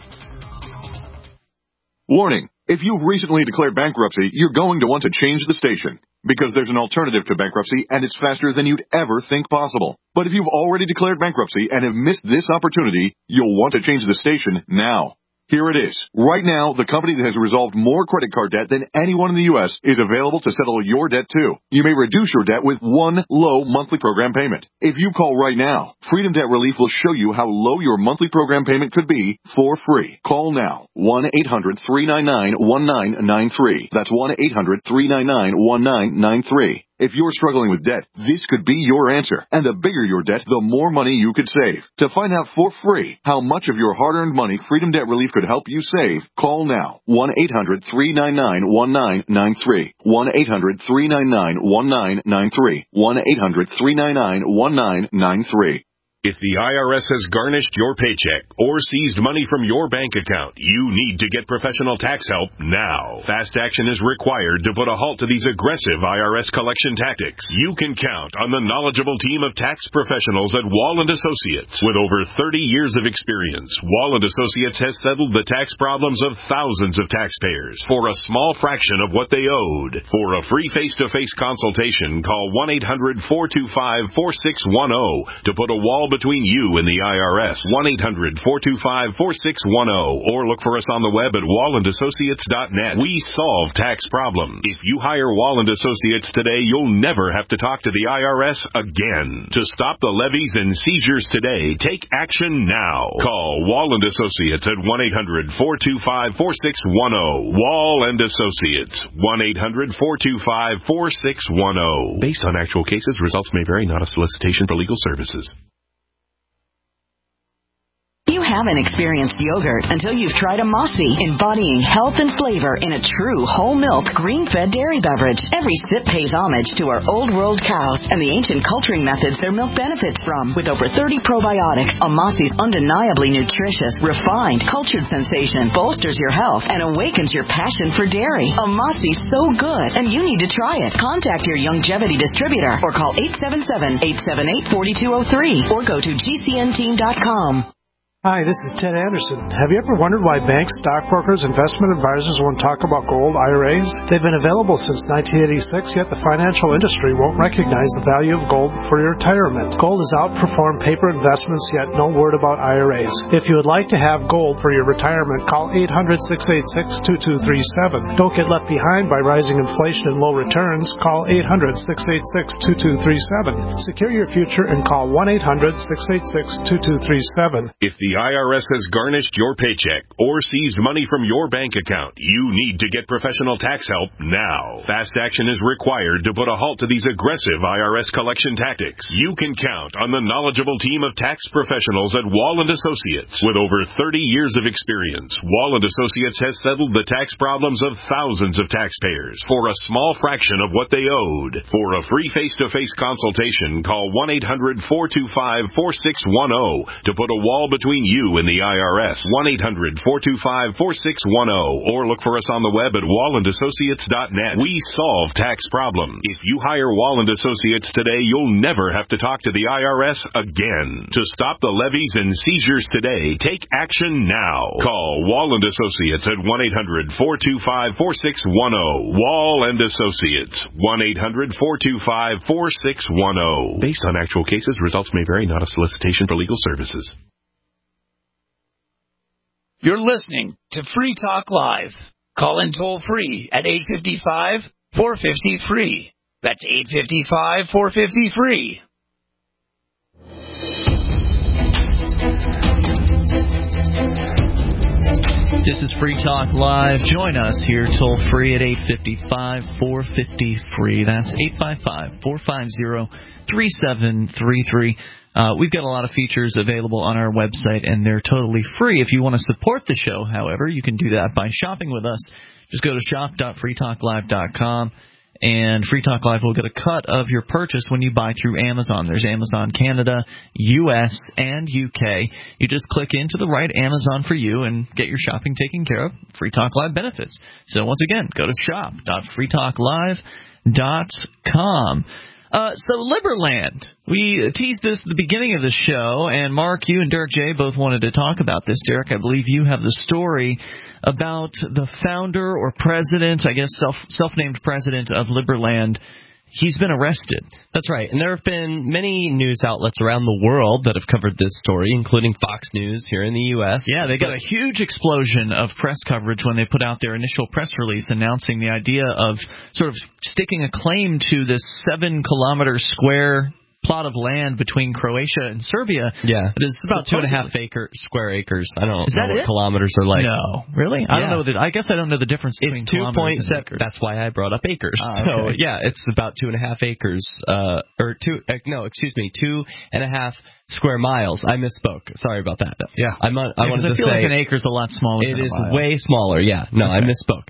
Warning. If you've recently declared bankruptcy, you're going to want to change the station, because there's an alternative to bankruptcy, and it's faster than you'd ever think possible. But if you've already declared bankruptcy and have missed this opportunity, you'll want to change the station now. Here it is. Right now, the company that has resolved more credit card debt than anyone in the U S is available to settle your debt too. You may reduce your debt with one low monthly program payment. If you call right now, Freedom Debt Relief will show you how low your monthly program payment could be for free. Call now. one eight hundred, three nine nine, one nine nine three. That's one eight hundred, three nine nine, one nine nine three. If you're struggling with debt, this could be your answer. And the bigger your debt, the more money you could save. To find out for free how much of your hard-earned money Freedom Debt Relief could help you save, call now. one eight hundred, three nine nine, one nine nine three. one eight hundred, three nine nine, one nine nine three. one eight hundred, three nine nine, one nine nine three. If the I R S has garnished your paycheck or seized money from your bank account, you need to get professional tax help now. Fast action is required to put a halt to these aggressive I R S collection tactics. You can count on the knowledgeable team of tax professionals at Wall and Associates. With over thirty years of experience, Wall and Associates has settled the tax problems of thousands of taxpayers for a small fraction of what they owed. For a free face-to-face consultation, call one eight hundred, four two five, four six one zero to put a wall between you and the I R S. one eight hundred four two five four six one zero or look for us on the web at wall and associates dot net. We solve tax problems. If you hire Wall and Associates today, you'll never have to talk to the I R S again. To stop the levies and seizures today, take action now. Call Wall and Associates at one eight hundred four two five four six one zero. Wall and Associates, one eight hundred four two five four six one zero. Based on actual cases, results may vary, not a solicitation for legal services. You haven't experienced yogurt until you've tried a Mossy, embodying health and flavor in a true whole milk, green-fed dairy beverage. Every sip pays homage to our old world cows and the ancient culturing methods their milk benefits from. With over thirty probiotics, a Mossy's undeniably nutritious, refined, cultured sensation bolsters your health and awakens your passion for dairy. A Mossy's so good, and you need to try it. Contact your Longevity distributor or call eight seven seven, eight seven eight, four two zero three or go to G C N team dot com. Hi, this is Ted Anderson. Have you ever wondered why banks, stockbrokers, investment advisors won't talk about gold I R As? They've been available since nineteen eighty-six, yet the financial industry won't recognize the value of gold for your retirement. Gold has outperformed paper investments, yet no word about I R As. If you would like to have gold for your retirement, call eight hundred, six eight six, two two three seven. Don't get left behind by rising inflation and low returns. Call eight hundred, six eight six, two two three seven. Secure your future and call one eight hundred, six eight six, two two three seven. If the I R S has garnished your paycheck or seized money from your bank account, you need to get professional tax help now. Fast action is required to put a halt to these aggressive I R S collection tactics. You can count on the knowledgeable team of tax professionals at Wall and Associates. With over thirty years of experience, Wall and Associates has settled the tax problems of thousands of taxpayers for a small fraction of what they owed. For a free face-to-face consultation, call one eight hundred, four two five, four six one zero to put a wall between you and the I R S. one eight hundred, four two five, four six one zero or look for us on the web at wall and associates dot net. We solve tax problems. If you hire Wall and Associates today, you'll never have to talk to the I R S again. To stop the levies and seizures today, take action now. Call Wall and Associates at one eight hundred, four two five, four six one zero. Wall and Associates, one eight hundred, four two five, four six one zero. Based on actual cases, results may vary, not a solicitation for legal services. You're listening to Free Talk Live. Call in toll free at eight five five, four five zero, free. That's eight five five, four five zero, free. This is Free Talk Live. Join us here toll free at eight five five, four five zero, free. That's eight five five, four five zero, three seven three three. Uh, we've got a lot of features available on our website, and they're totally free. If you want to support the show, however, you can do that by shopping with us. Just go to shop dot free talk live dot com, and Free Talk Live will get a cut of your purchase when you buy through Amazon. There's Amazon Canada, U S, and U K. You just click into the right Amazon for you and get your shopping taken care of. Free Talk Live benefits. So once again, go to shop dot free talk live dot com. Uh, so, Liberland. We teased this at the beginning of the show, and Mark, you and Derek J. both wanted to talk about this. Derek, I believe you have the story about the founder or president, I guess self, self-named president of Liberland. He's been arrested. That's right. And there have been many news outlets around the world that have covered this story, including Fox News here in the U S. Yeah, they got a huge explosion of press coverage when they put out their initial press release announcing the idea of sort of sticking a claim to this seven-kilometer square plot of land between Croatia and Serbia. Yeah, it is about two and a half acre square acres. I don't is know that what it? kilometers are like. No, really? I yeah. don't know. That, I guess I don't know the difference between it's two kilometers and acres. That's why I brought up acres. Ah, So okay. yeah, it's about two and a half acres. Uh, or two? Uh, no, excuse me, two and a half square miles. I misspoke. Sorry about that. Yeah, I'm. On, I yeah, wanted I to feel say like an acre is a lot smaller. It than is a mile. way smaller. Yeah. No, okay. I misspoke.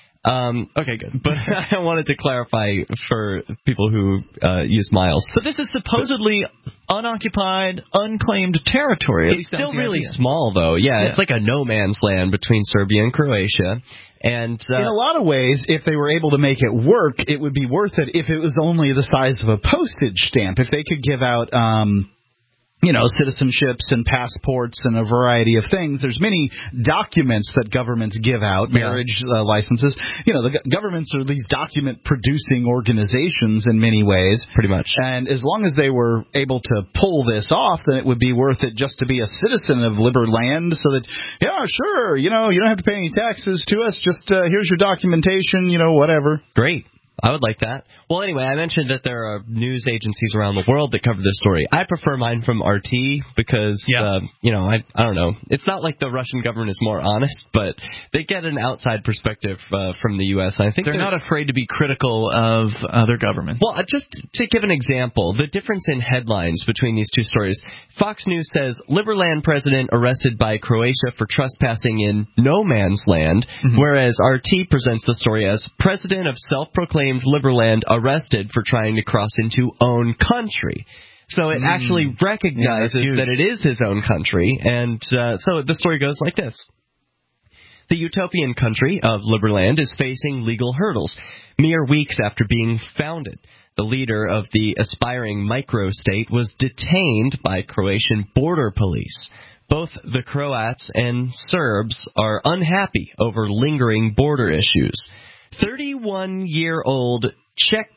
Um, okay, good. But I wanted to clarify for people who uh, use miles. But this is supposedly but, unoccupied, unclaimed territory. At it's still really idea. small, though. Yeah, yeah, it's like a no man's land between Serbia and Croatia. And uh, in a lot of ways, if they were able to make it work, it would be worth it if it was only the size of a postage stamp. If they could give out... Um, you know, citizenships and passports and a variety of things. There's many documents that governments give out, marriage uh, licenses. You know, the go- governments are these document-producing organizations in many ways. Pretty much. And as long as they were able to pull this off, then it would be worth it just to be a citizen of Liberland so that, yeah, sure, you know, you don't have to pay any taxes to us. Just uh, here's your documentation, you know, whatever. Great. I would like that. Well, anyway, I mentioned that there are news agencies around the world that cover this story. I prefer mine from R T because, yeah. uh, you know, I I don't know. It's not like the Russian government is more honest, but they get an outside perspective uh, from the U S I think they're, they're not afraid to be critical of other governments. Well, just to give an example, the difference in headlines between these two stories. Fox News says, Liberland president arrested by Croatia for trespassing in no man's land, mm-hmm. whereas R T presents the story as president of self-proclaimed Liberland arrested for trying to cross into own country. So it mm. actually recognizes yeah, that it is his own country, and uh, so the story goes like this. The utopian country of Liberland is facing legal hurdles mere weeks after being founded. The leader of the aspiring microstate was detained by Croatian border police. Both the Croats and Serbs are unhappy over lingering border issues. thirty-one-year-old Czech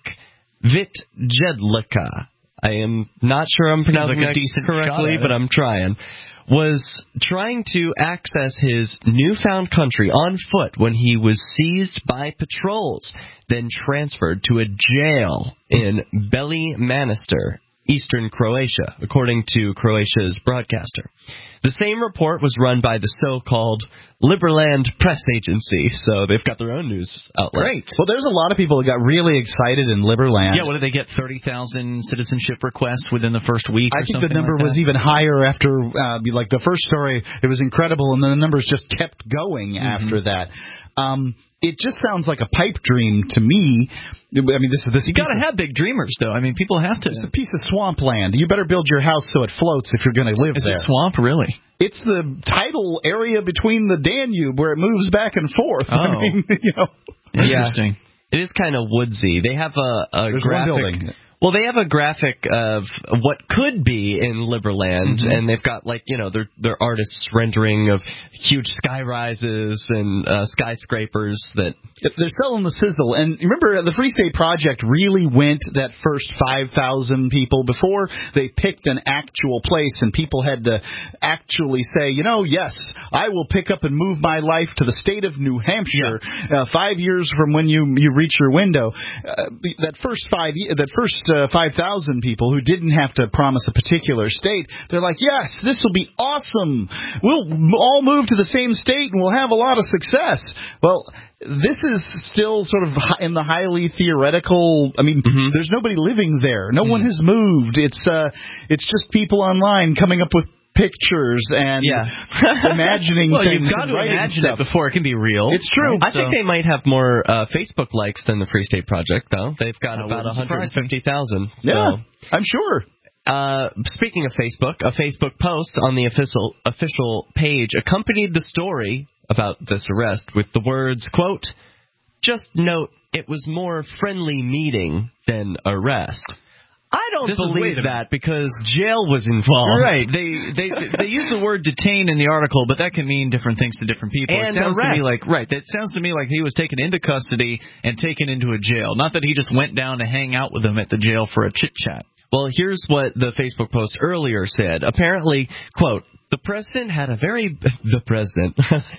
Vitjedlika, I am not sure I'm pronouncing like that correctly, but I'm trying, was trying to access his newfound country on foot when he was seized by patrols, then transferred to a jail in Beli Manastir, eastern Croatia, according to Croatia's broadcaster. The same report was run by the so-called Liberland Press Agency, so they've got their own news outlet. Great. Well, there's a lot of people that got really excited in Liberland. Yeah, what did they get, thirty thousand citizenship requests within the first week or I think something the number like was even higher after, uh, like the first story, it was incredible, and then the numbers just kept going mm-hmm. after that. Um, it just sounds like a pipe dream to me. I mean, this is this. You got to have big dreamers, though. I mean, people have to. It's a piece of swampland. You better build your house so it floats if you're going to live is there. Is it swamp, really? It's the tidal area between the Danube where it moves back and forth. Oh. I mean, you know. Interesting. Yeah, it is kind of woodsy. They have a, a There's graphic. One building. Well, they have a graphic of what could be in Liberland, mm-hmm. and they've got, like, you know, their their artists rendering of huge sky rises and uh, skyscrapers that... They're selling the sizzle. And remember, the Free State Project really went that first five thousand people before they picked an actual place, and people had to actually say, you know, yes, I will pick up and move my life to the state of New Hampshire yeah. uh, five years from when you, you reach your window. Uh, that first five that first Uh, five thousand people who didn't have to promise a particular state, they're like, yes, this will be awesome. We'll all move to the same state and we'll have a lot of success. Well, this is still sort of in the highly theoretical. I mean, mm-hmm. there's nobody living there. No mm-hmm. one has moved. It's uh, it's just people online coming up with pictures and yeah. imagining well, things. You've got to imagine stuff. it before it can be real. It's true. I so. think they might have more uh, Facebook likes than the Free State Project, though. They've got I about one hundred fifty thousand. So. Yeah, I'm sure. Uh, speaking of Facebook, a Facebook post on the official official page accompanied the story about this arrest with the words, quote, "Just note it was more friendly meeting than arrest." I don't this believe is, that because jail was involved. Right. They they they use the word detain in the article, but that can mean different things to different people. And it sounds arrest. to me like right. It sounds to me like he was taken into custody and taken into a jail. Not that he just went down to hang out with them at the jail for a chit chat. Well, here's what the Facebook post earlier said. Apparently, quote, the president had a very the president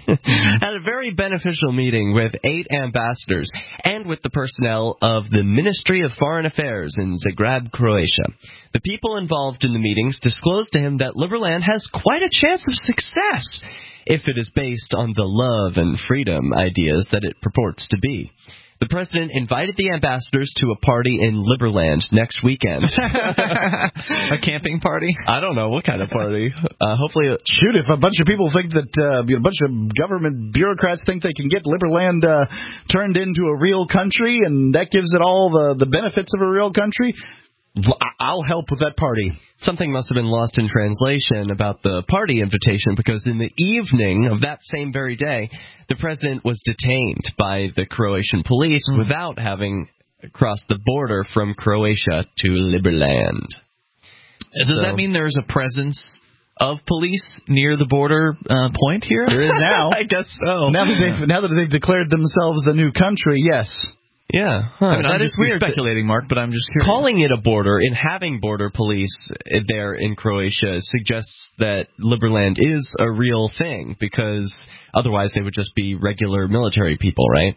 had a very beneficial meeting with eight ambassadors and with the personnel of the Ministry of Foreign Affairs in Zagreb, Croatia. The people involved in the meetings disclosed to him that Liberland has quite a chance of success if it is based on the love and freedom ideas that it purports to be. The president invited the ambassadors to a party in Liberland next weekend. A camping party? I don't know what kind of party. Uh, hopefully, it- shoot, if a bunch of people think that uh, a bunch of government bureaucrats think they can get Liberland uh, turned into a real country, and that gives it all the the benefits of a real country, I'll help with that party. Something must have been lost in translation about the party invitation, because in the evening of that same very day, the president was detained by the Croatian police mm. without having crossed the border from Croatia to Liberland. Does so. that mean there's a presence of police near the border uh, point here? There is now. I guess so. Now that they've now that they've declared themselves a new country, yes. Yeah, huh. I mean, that I'm is just weird. speculating, Mark, but I'm just curious. Calling it a border and having border police there in Croatia suggests that Liberland is a real thing, because otherwise they would just be regular military people, right?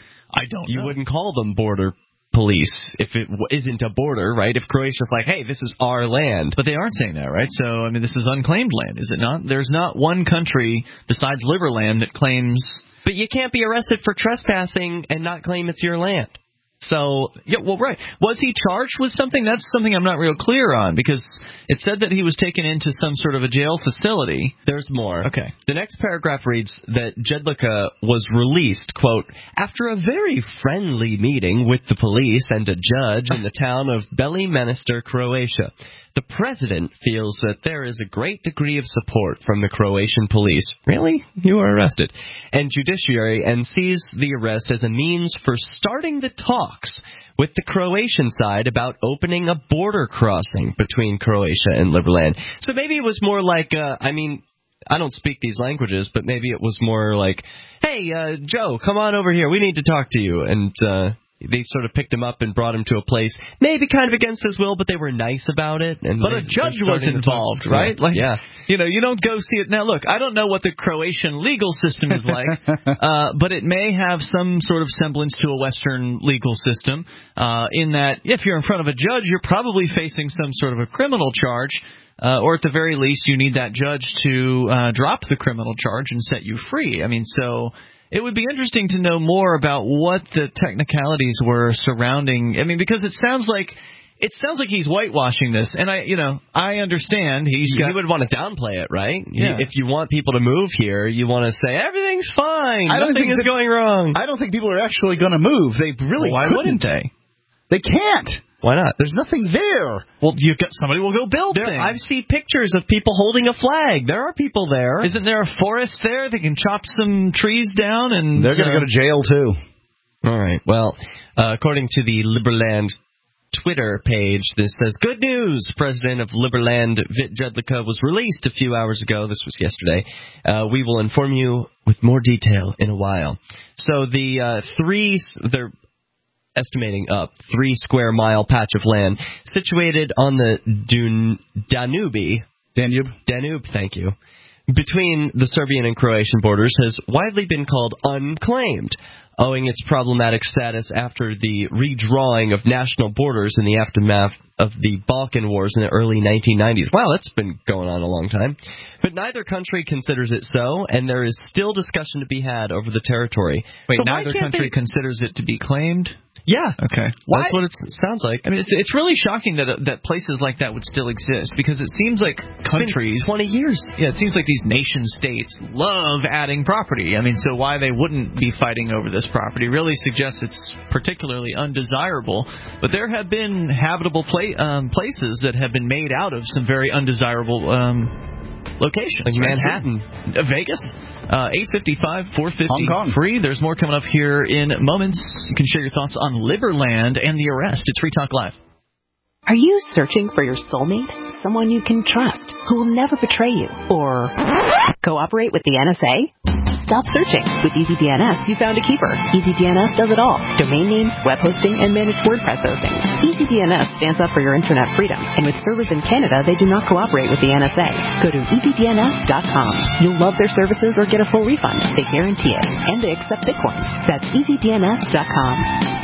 I don't You know. wouldn't call them border police if it w- isn't a border, right? If Croatia's like, hey, this is our land. But they aren't saying that, right? So, I mean, this is unclaimed land, is it not? There's not one country besides Liberland that claims... But you can't be arrested for trespassing and not claim it's your land. So, yeah, well, right. Was he charged with something? That's something I'm not real clear on, because it said that he was taken into some sort of a jail facility. There's more. Okay. The next paragraph reads that Jedlica was released, quote, after a very friendly meeting with the police and a judge in the town of Beli Minister, Croatia. The president feels that there is a great degree of support from the Croatian police. Really? You were arrested. And judiciary, and sees the arrest as a means for starting the talks with the Croatian side about opening a border crossing between Croatia and Liberland. So maybe it was more like, uh, I mean, I don't speak these languages, but maybe it was more like, hey, uh, Joe, come on over here. We need to talk to you. And, uh, they sort of picked him up and brought him to a place, maybe kind of against his will, but they were nice about it. And but they, a judge was involved, right? Like, yeah. You know, you don't go see it. Now, look, I don't know what the Croatian legal system is like, uh, but it may have some sort of semblance to a Western legal system, uh, in that if you're in front of a judge, you're probably facing some sort of a criminal charge. Uh, or at the very least, you need that judge to uh, drop the criminal charge and set you free. I mean, so it would be interesting to know more about what the technicalities were surrounding. I mean, because it sounds like it sounds like he's whitewashing this, and I, you know, I understand he's got. He would want to downplay it, right? Yeah. If you want people to move here, you want to say everything's fine, I don't nothing think is that, going wrong. I don't think people are actually going to move. They really well, why couldn't. wouldn't they? They can't. Why not? There's nothing there. Well, you got somebody will go build there, things. I've seen pictures of people holding a flag. There are people there. Isn't there a forest there? They can chop some trees down, and they're going to uh, go to jail too. All right. Well, uh, according to the Liberland Twitter page, this says, good news. President of Liberland, Vit Jedlica, was released a few hours ago. This was yesterday. Uh, we will inform you with more detail in a while. So the uh, three, they're estimating up three square mile patch of land situated on the Dun- Danube. Danube. Danube, thank you. Between the Serbian and Croatian borders has widely been called unclaimed, owing its problematic status after the redrawing of national borders in the aftermath of the Balkan Wars in the early nineteen nineties. Wow, that's been going on a long time. But neither country considers it so, and there is still discussion to be had over the territory. Wait, so neither country they... considers it to be claimed? Yeah. Okay. Why? That's what it sounds like. I mean, it's it's really shocking that uh, that places like that would still exist, because it seems like countries, it's been twenty years. Yeah, it seems like these nation states love adding property. I mean, so why they wouldn't be fighting over this property really suggests it's particularly undesirable. But there have been habitable pla- um, places that have been made out of some very undesirable um, locations. Like right? Manhattan. Uh, Vegas. Uh, eight fifty-five, four fifty, Hong Kong. Free. There's more coming up here in moments. You can share your thoughts on Liberland and the arrest. It's Free Talk Live. Are you searching for your soulmate? Someone you can trust, who will never betray you? Or cooperate with the N S A? Stop searching. With EasyDNS, you found a keeper. EasyDNS does it all. Domain names, web hosting, and managed WordPress hosting. EasyDNS stands up for your internet freedom. And with servers in Canada, they do not cooperate with the N S A. Go to easy D N S dot com. You'll love their services or get a full refund. They guarantee it. And they accept Bitcoin. That's easy D N S dot com.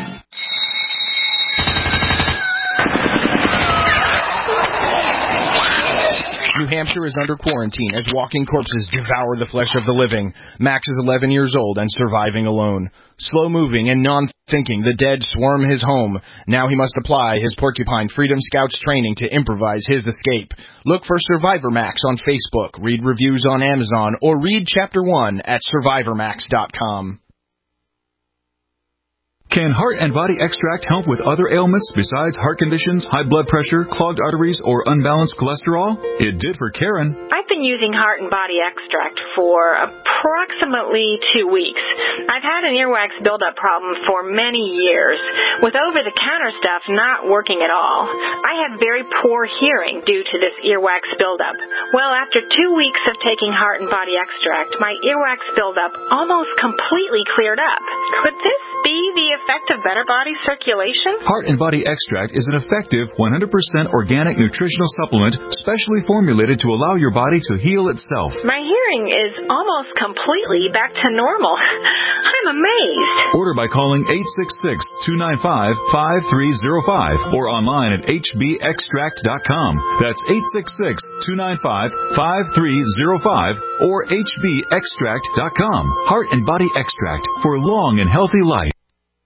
New Hampshire is under quarantine as walking corpses devour the flesh of the living. Max is eleven years old and surviving alone. Slow-moving and non-thinking, the dead swarm his home. Now he must apply his Porcupine Freedom Scouts training to improvise his escape. Look for Survivor Max on Facebook, read reviews on Amazon, or read Chapter one at survivor max dot com. K Can Heart and Body Extract help with other ailments besides heart conditions, high blood pressure, clogged arteries, or unbalanced cholesterol? It did for Karen. I've been using Heart and Body Extract for approximately two weeks. I've had an earwax buildup problem for many years, with over-the-counter stuff not working at all. I have very poor hearing due to this earwax buildup. Well, after two weeks of taking Heart and Body Extract, my earwax buildup almost completely cleared up. Could this be the effect of better body circulation? Heart and Body Extract is an effective one hundred percent organic nutritional supplement specially formulated to allow your body to heal itself. My hearing is almost completely back to normal. I'm amazed. Order by calling eight six six, two nine five, five three zero five or online at h b extract dot com. That's eight six six, two nine five, five three zero five or h b extract dot com. Heart and Body Extract for long and healthy life.